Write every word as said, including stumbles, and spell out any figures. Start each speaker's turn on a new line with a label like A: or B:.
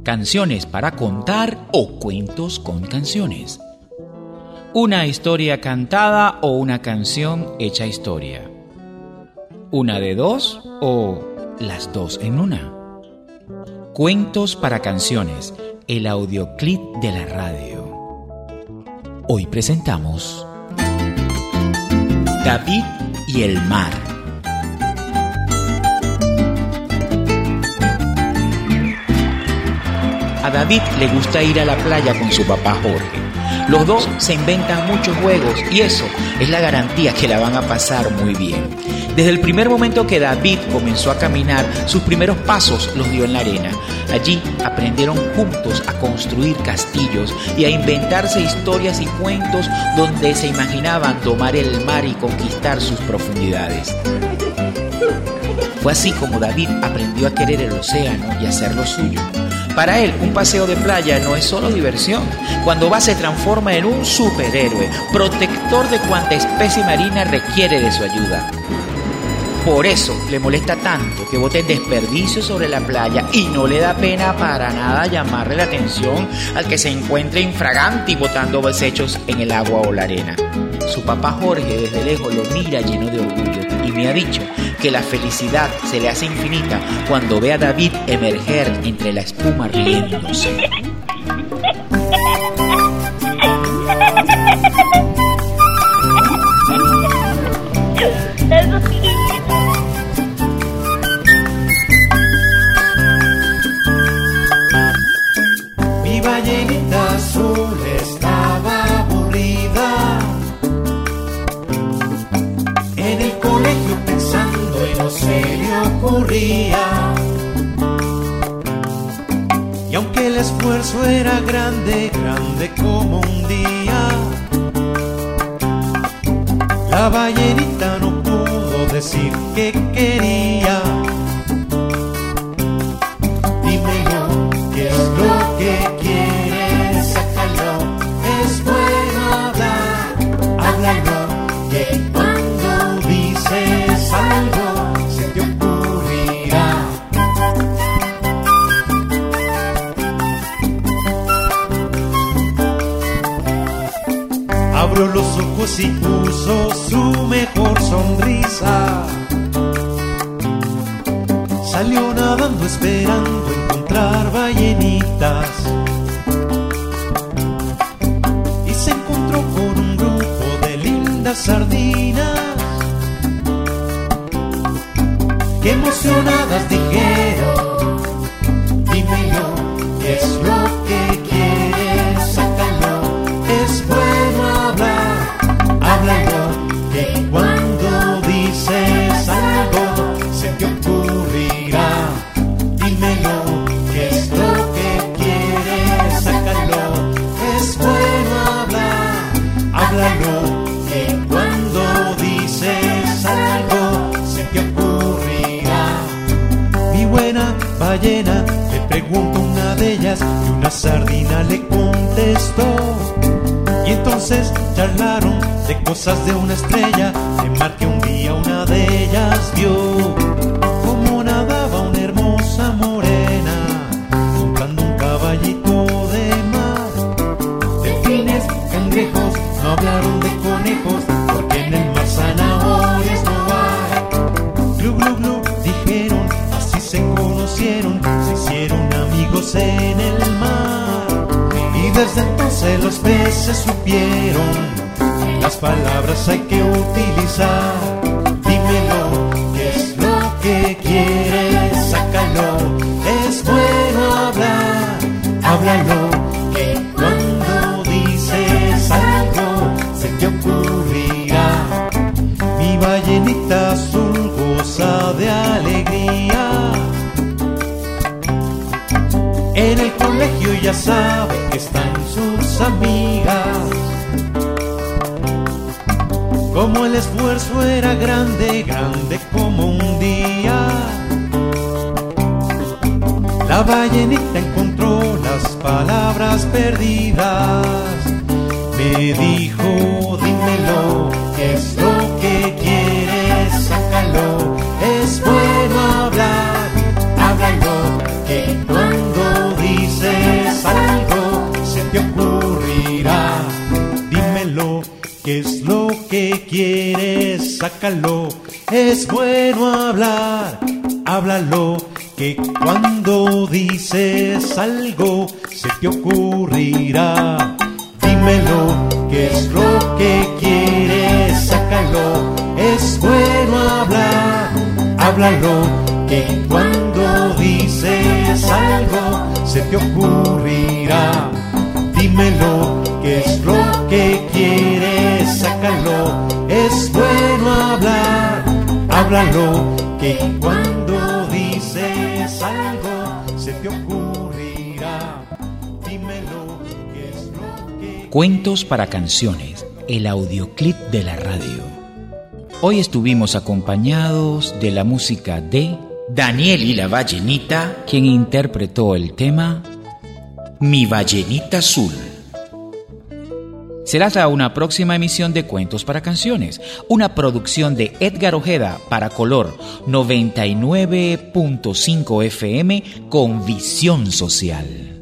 A: canciones para contar o cuentos con canciones. Una historia cantada o una canción hecha historia. Una de dos o las dos en una. Cuentos para canciones, el audioclip de la radio. Hoy presentamos David y el mar. A David le gusta ir a la playa con su papá Jorge. Los dos se inventan muchos juegos y eso es la garantía que la van a pasar muy bien. Desde el primer momento que David comenzó a caminar, sus primeros pasos los dio en la arena. Allí aprendieron juntos a construir castillos y a inventarse historias y cuentos donde se imaginaban tomar el mar y conquistar sus profundidades. Fue así como David aprendió a querer el océano y a hacerlo suyo. Para él, un paseo de playa no es solo diversión. Cuando va, se transforma en un superhéroe, protector de cuanta especie marina requiere de su ayuda. Por eso le molesta tanto que boten desperdicios sobre la playa y no le da pena para nada llamarle la atención al que se encuentre infraganti botando desechos en el agua o la arena. Su papá Jorge desde lejos lo mira lleno de orgullo y me ha dicho que la felicidad se le hace infinita cuando ve a David emerger entre la espuma riéndose.
B: Mi ballenita azul estaba aburrida en el colegio pensando y no se le ocurría. Y aunque el esfuerzo era grande, grande como un día, la ballenita no pudo decir que quería. Dímelo, ¿qué es lo que quieres? Sácalo, es bueno hablar, háblalo, que cuando dices algo se te ocurrirá. Abrió los ojos y puso su mejor sonrisa. Salió nadando esperando encontrar ballenitas. Y se encontró con un grupo de lindas sardinas que emocionadas dijeron: dímelo, ¿qué es lo que quieres? Sácalo, es bueno hablar, háblalo, que cuando dices algo se te ocurrirá. Dímelo, ¿qué es lo que quieres? Sácalo, es bueno hablar, háblalo, que cuando dices algo se te ocurrirá. Mi buena ballena, le preguntó una de ellas y una sardina le contestó. Y entonces charlaron de cosas de una estrella de mar que un día una de ellas vio. Como nadaba una hermosa morena montando un caballito de mar. Delfines, cangrejos, no hablaron de conejos, porque en el mar zanahorias no hay. Glu, glu, glu, dijeron, así se conocieron, se hicieron amigos en el mar. Y desde entonces los peces supieron las palabras hay que utilizar. Dímelo, ¿qué es lo que quieres? Sácalo, es bueno hablar, háblalo, que cuando dices algo se te ocurrirá. Mi ballenita azul goza de alegría. En el colegio ya sabe que están sus amigas. Como el esfuerzo era grande, grande como un día, la ballenita encontró las palabras perdidas. Me dijo, dímelo, ¿qué es lo que quieres? Sácalo, es bueno hablar, háblalo, que cuando dices sácalo. Es bueno hablar, háblalo, que cuando dices algo se te ocurrirá. Dímelo, qué es lo que quieres, sácalo. Es bueno hablar, háblalo, que cuando dices algo se te ocurrirá. Dímelo, qué es lo que quieres, sácalo. Es bueno hablar, háblalo, que cuando dices algo se te ocurrirá. Dímelo, qué es lo que...
A: Cuentos para canciones, el audioclip de la radio. Hoy estuvimos acompañados de la música de Daniel y la Ballenita, quien interpretó el tema Mi Ballenita Azul. Será hasta una próxima emisión de Cuentos para Canciones, una producción de Edgar Ojeda para Color noventa y nueve punto cinco F M con visión social.